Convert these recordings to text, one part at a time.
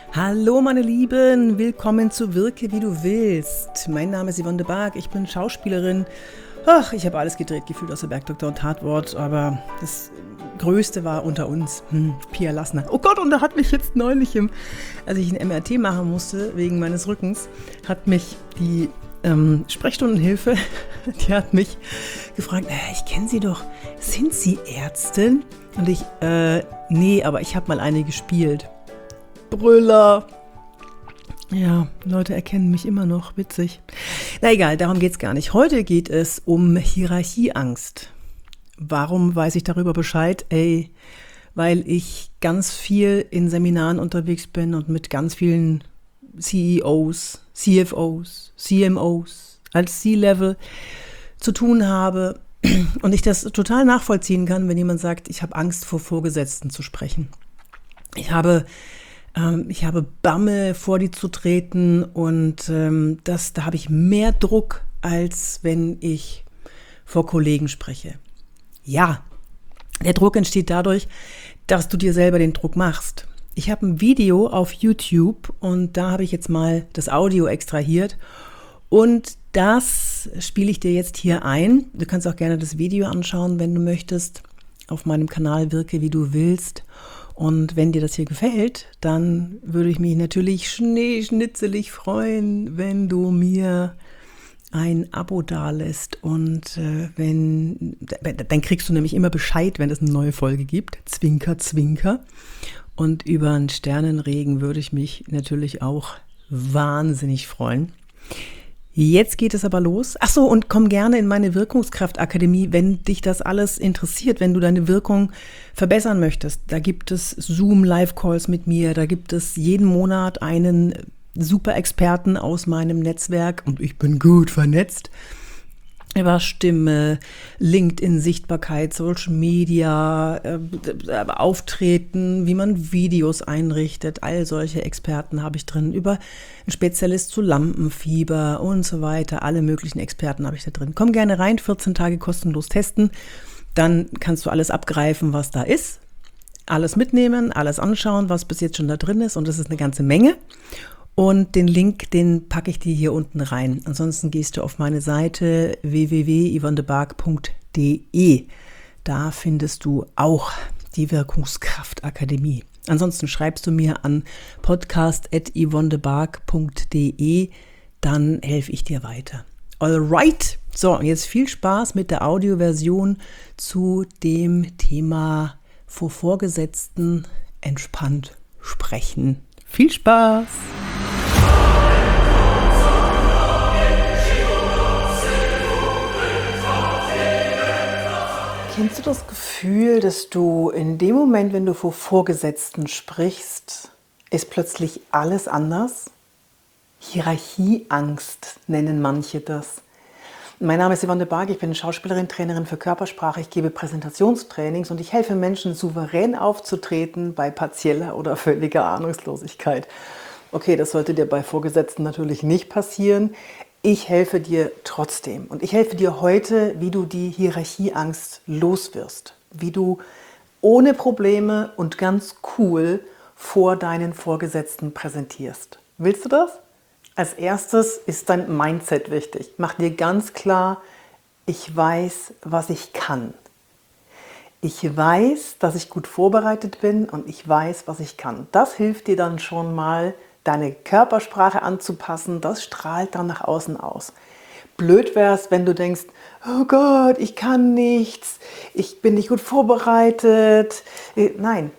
Hallo meine Lieben, willkommen zu Wirke wie du willst. Mein Name ist Yvonne de Barg, ich bin Schauspielerin. Ach, ich habe alles gedreht, gefühlt aus der Bergdoktor und Tatwort, aber das Größte war unter uns, Pia Lassner. Oh Gott, und da hat mich jetzt neulich, als ich ein MRT machen musste, wegen meines Rückens, hat mich die Sprechstundenhilfe, die hat mich gefragt, ich kenne Sie doch, sind Sie Ärztin? Und ich, nee, aber ich habe mal eine gespielt. Brüller. Ja, Leute erkennen mich immer noch, witzig. Na egal, darum geht's gar nicht. Heute geht es um Hierarchieangst. Warum weiß ich darüber Bescheid? Weil ich ganz viel in Seminaren unterwegs bin und mit ganz vielen CEOs, CFOs, CMOs als C-Level zu tun habe und ich das total nachvollziehen kann, wenn jemand sagt, ich habe Angst vor Vorgesetzten zu sprechen. Ich habe Bammel, vor die zu treten und da habe ich mehr Druck, als wenn ich vor Kollegen spreche. Ja, der Druck entsteht dadurch, dass du dir selber den Druck machst. Ich habe ein Video auf YouTube und da habe ich jetzt mal das Audio extrahiert und das spiele ich dir jetzt hier ein. Du kannst auch gerne das Video anschauen, wenn du möchtest, auf meinem Kanal Wirke wie du willst. Und wenn dir das hier gefällt, dann würde ich mich natürlich schneeschnitzelig freuen, wenn du mir ein Abo dalässt. Und dann kriegst du nämlich immer Bescheid, wenn es eine neue Folge gibt. Zwinker, zwinker. Und über einen Sternenregen würde ich mich natürlich auch wahnsinnig freuen. Jetzt geht es aber los. Ach so, und komm gerne in meine Wirkungskraftakademie, wenn dich das alles interessiert, wenn du deine Wirkung verbessern möchtest. Da gibt es Zoom-Live-Calls mit mir, da gibt es jeden Monat einen Super-Experten aus meinem Netzwerk und ich bin gut vernetzt. Über Stimme, LinkedIn-Sichtbarkeit, Social Media, Auftreten, wie man Videos einrichtet, all solche Experten habe ich drin. Über einen Spezialist zu Lampenfieber und so weiter, alle möglichen Experten habe ich da drin. Komm gerne rein, 14 Tage kostenlos testen, dann kannst du alles abgreifen, was da ist, alles mitnehmen, alles anschauen, was bis jetzt schon da drin ist und das ist eine ganze Menge. Und den Link, den packe ich dir hier unten rein. Ansonsten gehst du auf meine Seite www.yvonnedebarg.de. Da findest du auch die Wirkungskraftakademie. Ansonsten schreibst du mir an podcast@yvonnedebarg.de, dann helfe ich dir weiter. Alright, so jetzt viel Spaß mit der Audioversion zu dem Thema vor Vorgesetzten entspannt sprechen. Viel Spaß! Kennst du das Gefühl, dass du in dem Moment, wenn du vor Vorgesetzten sprichst, ist plötzlich alles anders? Hierarchieangst nennen manche das. Mein Name ist Yvonne de Barg, ich bin Schauspielerin, Trainerin für Körpersprache, ich gebe Präsentationstrainings und ich helfe Menschen, souverän aufzutreten bei partieller oder völliger Ahnungslosigkeit. Okay, das sollte dir bei Vorgesetzten natürlich nicht passieren. Ich helfe dir trotzdem und ich helfe dir heute, wie du die Hierarchieangst loswirst, wie du ohne Probleme und ganz cool vor deinen Vorgesetzten präsentierst. Willst du das? Als erstes ist dein Mindset wichtig. Mach dir ganz klar, ich weiß, was ich kann. Ich weiß, dass ich gut vorbereitet bin und ich weiß, was ich kann. Das hilft dir dann schon mal, deine Körpersprache anzupassen, das strahlt dann nach außen aus. Blöd wär's, wenn du denkst, oh Gott, ich kann nichts, ich bin nicht gut vorbereitet. Nein,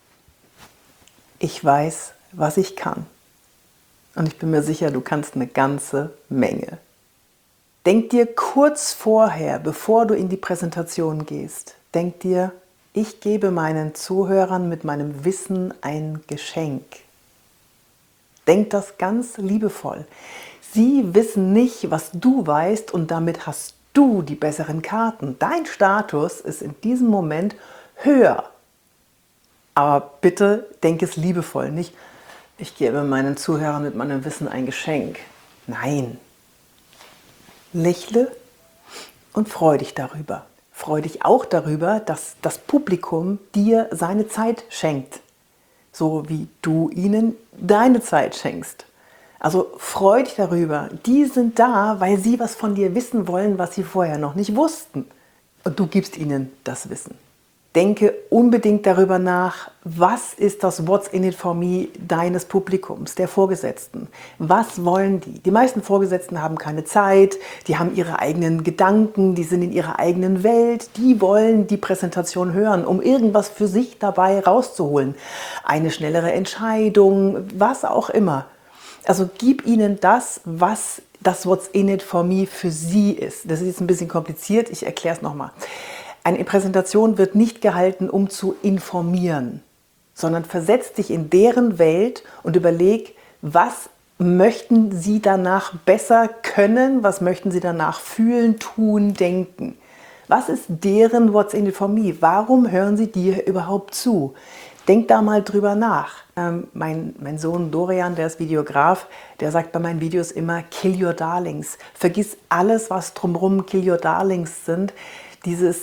ich weiß, was ich kann. Und ich bin mir sicher, du kannst eine ganze Menge. Denk dir kurz vorher, bevor du in die Präsentation gehst, denk dir, ich gebe meinen Zuhörern mit meinem Wissen ein Geschenk. Denk das ganz liebevoll. Sie wissen nicht, was du weißt und damit hast du die besseren Karten. Dein Status ist in diesem Moment höher. Aber bitte denk es liebevoll, nicht ich gebe meinen Zuhörern mit meinem Wissen ein Geschenk. Nein. Lächle und freu dich darüber. Freu dich auch darüber, dass das Publikum dir seine Zeit schenkt. So wie du ihnen deine Zeit schenkst. Also freu dich darüber. Die sind da, weil sie was von dir wissen wollen, was sie vorher noch nicht wussten. Und du gibst ihnen das Wissen. Denke unbedingt darüber nach, was ist das What's in it for me deines Publikums, der Vorgesetzten. Was wollen die? Die meisten Vorgesetzten haben keine Zeit, die haben ihre eigenen Gedanken, die sind in ihrer eigenen Welt, die wollen die Präsentation hören, um irgendwas für sich dabei rauszuholen. Eine schnellere Entscheidung, was auch immer. Also gib ihnen das, was das What's in it for me für sie ist. Das ist jetzt ein bisschen kompliziert, ich erkläre es nochmal. Eine Präsentation wird nicht gehalten, um zu informieren, sondern versetz dich in deren Welt und überleg, was möchten sie danach besser können, was möchten sie danach fühlen, tun, denken. Was ist deren What's in it for me? Warum hören sie dir überhaupt zu? Denk da mal drüber nach. Mein Sohn Dorian, der ist Videograf, der sagt bei meinen Videos immer, kill your darlings. Vergiss alles, was drumherum kill your darlings sind. Dieses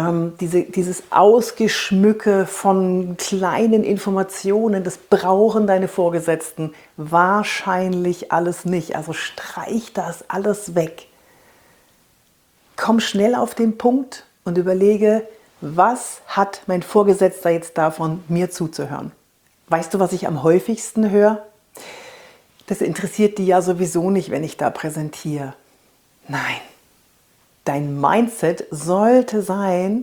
Ausgeschmücke von kleinen Informationen, das brauchen deine Vorgesetzten wahrscheinlich alles nicht. Also streich das alles weg. Komm schnell auf den Punkt und überlege, was hat mein Vorgesetzter jetzt davon, mir zuzuhören? Weißt du, was ich am häufigsten höre? Das interessiert die ja sowieso nicht, wenn ich da präsentiere. Nein. Dein Mindset sollte sein,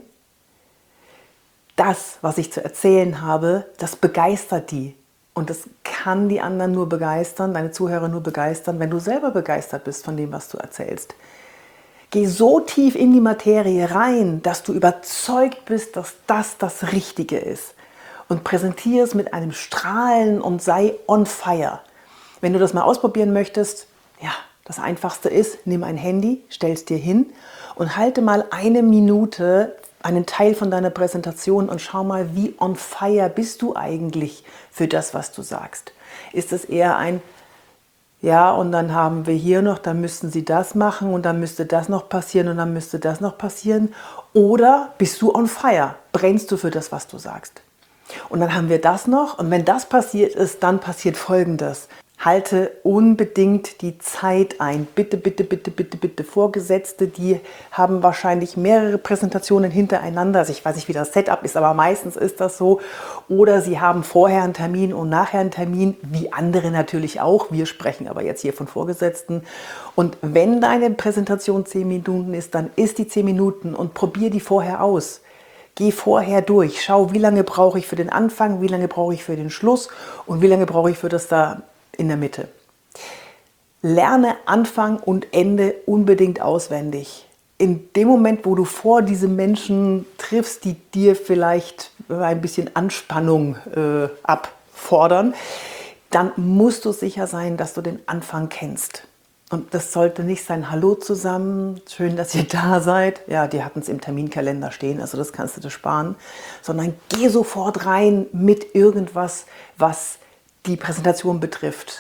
das, was ich zu erzählen habe, das begeistert die. Und das kann die anderen nur begeistern, deine Zuhörer nur begeistern, wenn du selber begeistert bist von dem, was du erzählst. Geh so tief in die Materie rein, dass du überzeugt bist, dass das Richtige ist. Und präsentiere es mit einem Strahlen und sei on fire. Wenn du das mal ausprobieren möchtest, ja, das Einfachste ist, nimm ein Handy, stell es dir hin und halte mal 1 Minute einen Teil von deiner Präsentation und schau mal, wie on fire bist du eigentlich für das, was du sagst. Ist es eher ein, ja, und dann haben wir hier noch, dann müssten sie das machen und dann müsste das noch passieren und dann müsste das noch passieren. Oder bist du on fire? Brennst du für das, was du sagst? Und dann haben wir das noch und wenn das passiert ist, dann passiert Folgendes. Halte unbedingt die Zeit ein. Bitte, bitte, bitte, bitte, bitte. Vorgesetzte, die haben wahrscheinlich mehrere Präsentationen hintereinander. Also ich weiß nicht, wie das Setup ist, aber meistens ist das so. Oder sie haben vorher einen Termin und nachher einen Termin, wie andere natürlich auch. Wir sprechen aber jetzt hier von Vorgesetzten. Und wenn deine Präsentation 10 Minuten ist, dann ist die 10 Minuten und probier die vorher aus. Geh vorher durch. Schau, wie lange brauche ich für den Anfang, wie lange brauche ich für den Schluss und wie lange brauche ich für das da in der Mitte. Lerne Anfang und Ende unbedingt auswendig. In dem Moment, wo du vor diese Menschen triffst, die dir vielleicht ein bisschen Anspannung abfordern, dann musst du sicher sein, dass du den Anfang kennst. Und das sollte nicht sein, hallo zusammen, schön, dass ihr da seid. Ja, die hatten es im Terminkalender stehen, also das kannst du dir sparen. Sondern geh sofort rein mit irgendwas, was die Präsentation betrifft.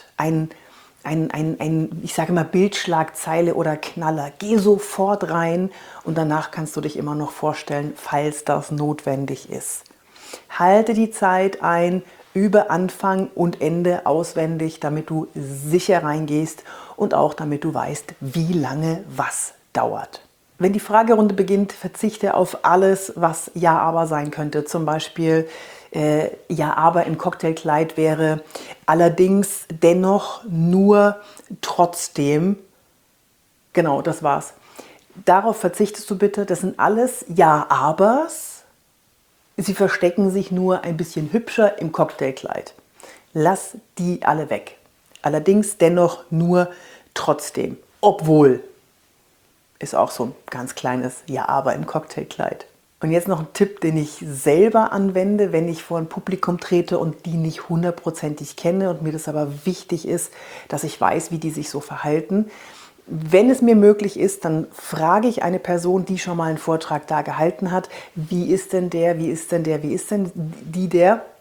Ich sage mal, Bildschlagzeile oder Knaller. Geh sofort rein und danach kannst du dich immer noch vorstellen, falls das notwendig ist. Halte die Zeit ein, übe Anfang und Ende auswendig, damit du sicher reingehst und auch damit du weißt, wie lange was dauert. Wenn die Fragerunde beginnt, verzichte auf alles, was Ja, aber sein könnte. Zum Beispiel Ja, aber im Cocktailkleid wäre allerdings, dennoch, nur, trotzdem. Genau, das war's. Darauf verzichtest du bitte. Das sind alles Ja-Abers. Sie verstecken sich nur ein bisschen hübscher im Cocktailkleid. Lass die alle weg. Allerdings, dennoch, nur, trotzdem. Obwohl. Ist auch so ein ganz kleines Ja-Aber im Cocktailkleid. Und jetzt noch ein Tipp, den ich selber anwende, wenn ich vor ein Publikum trete und die nicht hundertprozentig kenne und mir das aber wichtig ist, dass ich weiß, wie die sich so verhalten. Wenn es mir möglich ist, dann frage ich eine Person, die schon mal einen Vortrag da gehalten hat, wie ist denn der, wie ist denn der, wie ist denn die der?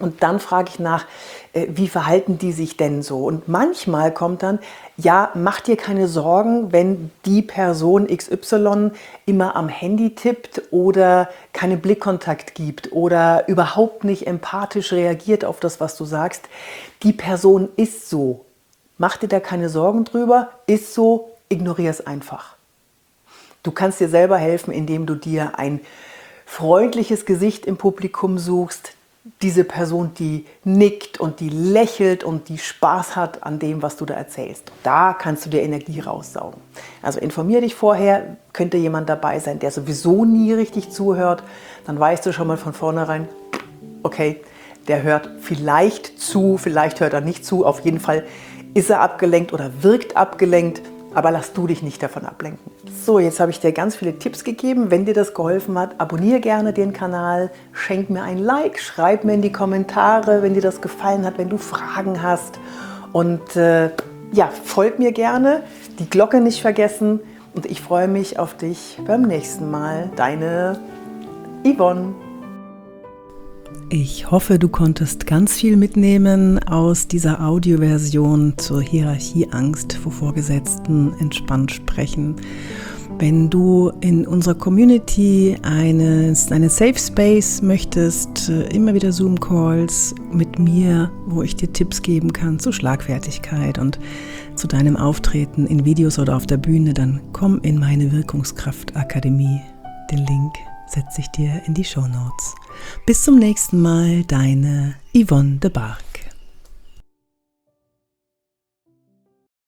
Und dann frage ich nach, wie verhalten die sich denn so? Und manchmal kommt dann, ja, mach dir keine Sorgen, wenn die Person XY immer am Handy tippt oder keinen Blickkontakt gibt oder überhaupt nicht empathisch reagiert auf das, was du sagst. Die Person ist so. Mach dir da keine Sorgen drüber, ist so, ignoriere es einfach. Du kannst dir selber helfen, indem du dir ein freundliches Gesicht im Publikum suchst, diese Person, die nickt und die lächelt und die Spaß hat an dem, was du da erzählst. Da kannst du dir Energie raussaugen. Also informier dich vorher, könnte jemand dabei sein, der sowieso nie richtig zuhört, dann weißt du schon mal von vornherein, okay, der hört vielleicht zu, vielleicht hört er nicht zu, auf jeden Fall ist er abgelenkt oder wirkt abgelenkt, aber lass du dich nicht davon ablenken. So, jetzt habe ich dir ganz viele Tipps gegeben. Wenn dir das geholfen hat, abonniere gerne den Kanal, schenk mir ein Like, schreib mir in die Kommentare, wenn dir das gefallen hat, wenn du Fragen hast. Und folg mir gerne, die Glocke nicht vergessen. Und ich freue mich auf dich beim nächsten Mal. Deine Yvonne. Ich hoffe, du konntest ganz viel mitnehmen aus dieser Audioversion zur Hierarchieangst vor Vorgesetzten entspannt sprechen. Wenn du in unserer Community eine Safe Space möchtest, immer wieder Zoom-Calls mit mir, wo ich dir Tipps geben kann zu Schlagfertigkeit und zu deinem Auftreten in Videos oder auf der Bühne, dann komm in meine Wirkungskraft-Akademie. Den Link setze ich dir in die Shownotes. Bis zum nächsten Mal, deine Yvonne de Barg.